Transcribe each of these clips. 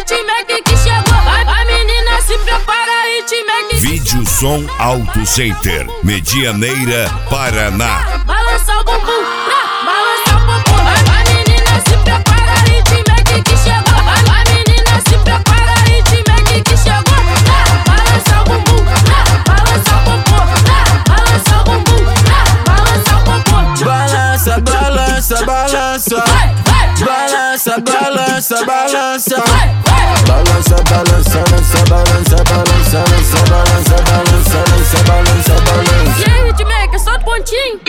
Hitmaker que chegou. A menina se prepara, Hitmaker. Vídeo Som Auto Center, Medianeira, Paraná. Balança o bumbum, balança o bumbum. A menina se prepara, Hitmaker que chegou. A menina se prepara, Hitmaker que chegou. Balança o bumbum, balança o bumbum, balança o bumbum, balança o bumbum. Balança, balança, balança. Balança, balança, balança. Balança, balança, balança, balança, balança, balança, balança, balança, balança, balança. E aí, Hitmaker, solta o pontinho.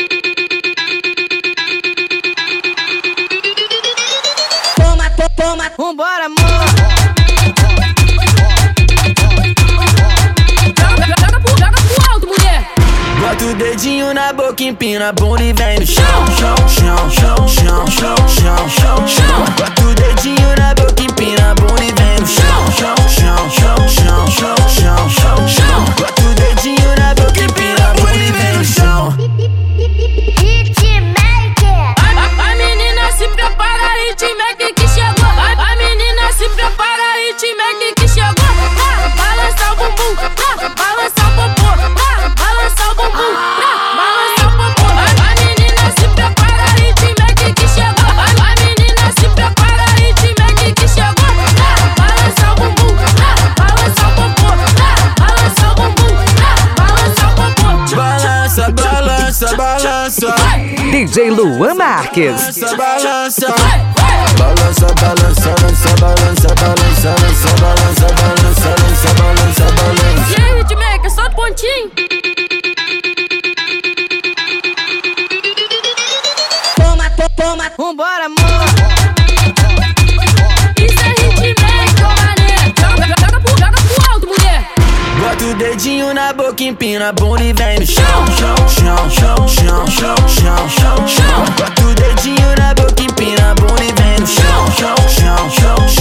Toma, toma, vambora, amor. Joga pro alto, mulher. Bota o dedinho na boca, empina a bunda e vem no chão, chão, chão, chão, chão, chão, chão, chão, chão. Bota o dedinho na boca, empina a bunda e vem no chão, chão, chão, chão, chão, chão, chão, chão, chão. Bota o dedinho na boca, empina a bunda e vem no chão. Hitmaker. A menina se prepara, Hitmaker que chegou. A menina se prepara, Hitmaker que chegou. Balança o bumbum, balança o bumbum, balança o bumbum, balança o bumbum. A menina se prepara, Hitmaker que chegou. A menina se prepara, Hitmaker que chegou. Balança o bumbum, balança o bumbum, balança o bumbum, balança o bumbum. Balança, balança, balança. DJ Luan Marques. Balança, balança. Balança, balança, balança, balança, balança, balança, balança, balança, balança, balança. E aí, Hitmaker, solta o pontinho. Toma, toma, vambora, amor. Isso é Hitmaker, mané. Joga pro alto, mulher. Bota o dedinho na boca, empina a bunda e vem no chão, chão, chão, chão, chão, chão, chão, chão, chão. Bota o dedinho na boca, empina a bunda e vem no chão, chão, chão, chão, chão.